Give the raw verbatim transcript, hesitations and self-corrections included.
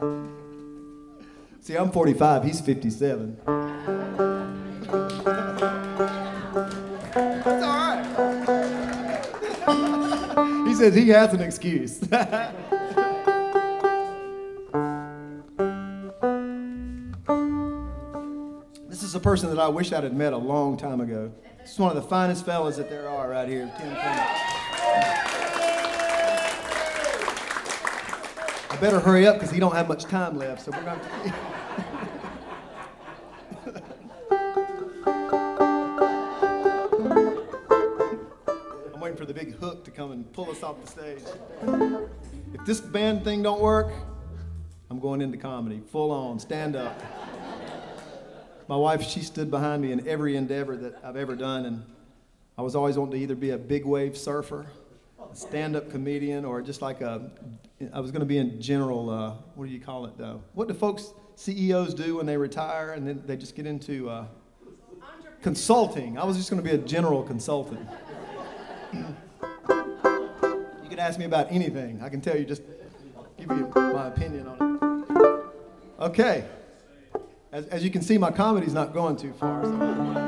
See, I'm forty-five, he's fifty-seven. That's all right. He says he has an excuse. This is a person that I wish I'd had met a long time ago. This is one of the finest fellas that there are right here. Tim Clement. I better hurry up because he don't have much time left, so we're going to... I'm waiting for the big hook to come and pull us off the stage. If this band thing don't work, I'm going into comedy, full on, stand up. My wife, she stood behind me in every endeavor that I've ever done, and I was always wanting to either be a big wave surfer, a stand-up comedian, or just like a, I was going to be in general, uh, what do you call it, though? What do folks, C E Os do when they retire and then they just get into uh, consulting? I was just going to be a general consultant. You could ask me about anything. I can tell you, just give you my opinion on it. Okay. As, as you can see, my comedy's not going too far. So.